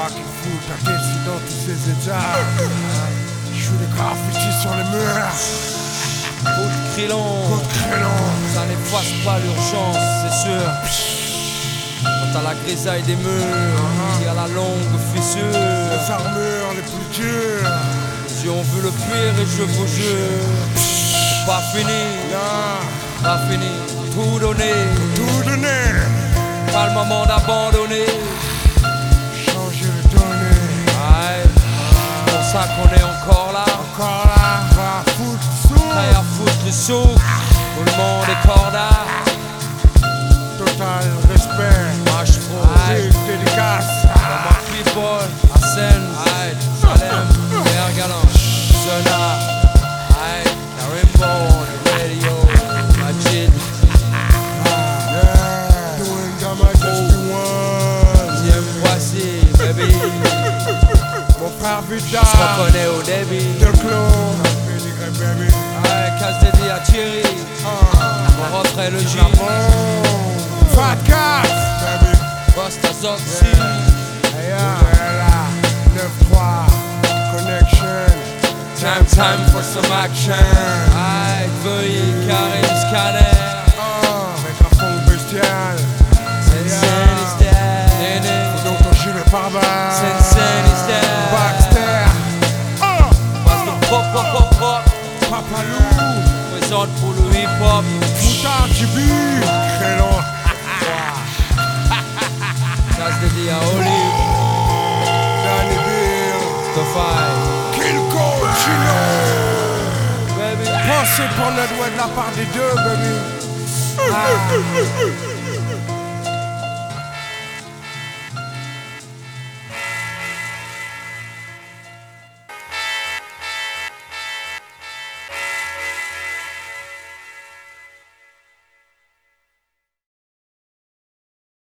crois qu'il fout ta tête dans tous ces états. Je joue des graffitis sur les murs. Coup de crayon, ça n'efface pas l'urgence, c'est sûr. Quant à la grisaille des murs, il y a la longue fissure. Les armures les plus dures. Les yeux ont vu le pire et je vous jure, c'est pas fini, pas fini. Tout donner, pas le moment d'abandonner. Changer le donné. Ouais, c'est pour ça qu'on est encore là. Va foutre sous. Prêt à foutre le souk. Tout le monde est corda. Total respect. Marche pro. Dédicace. Dans ma people, Asen, Salem, Bergalan, Zona, Karimbo, the radio, Majid. Doing the majesty one. Tiens, voici, baby. Mon frère Vida. Je reconnais au débit. De Clos. Pédigré baby. Casse dédié à Thierry. Mon refrain le J. Fat Cat. Baby. Post à Zoxy. Voilà. 9-3. Connection. Time for some action. Veuillez Karim Scanner. Avec un fond bestial. Sensen is dead. Néné. Donc ton gilet pare-balles. Sensen is dead. Baxter. Parce que pop pop pop pop. Papalou. Présente pour le hip hop. Moutard Tibi. Crayon. Casse dédié à Olive. Danny Bill. Stofai. Kilko Chino. Baby. Pensez pour notre doigt de la part des deux, baby.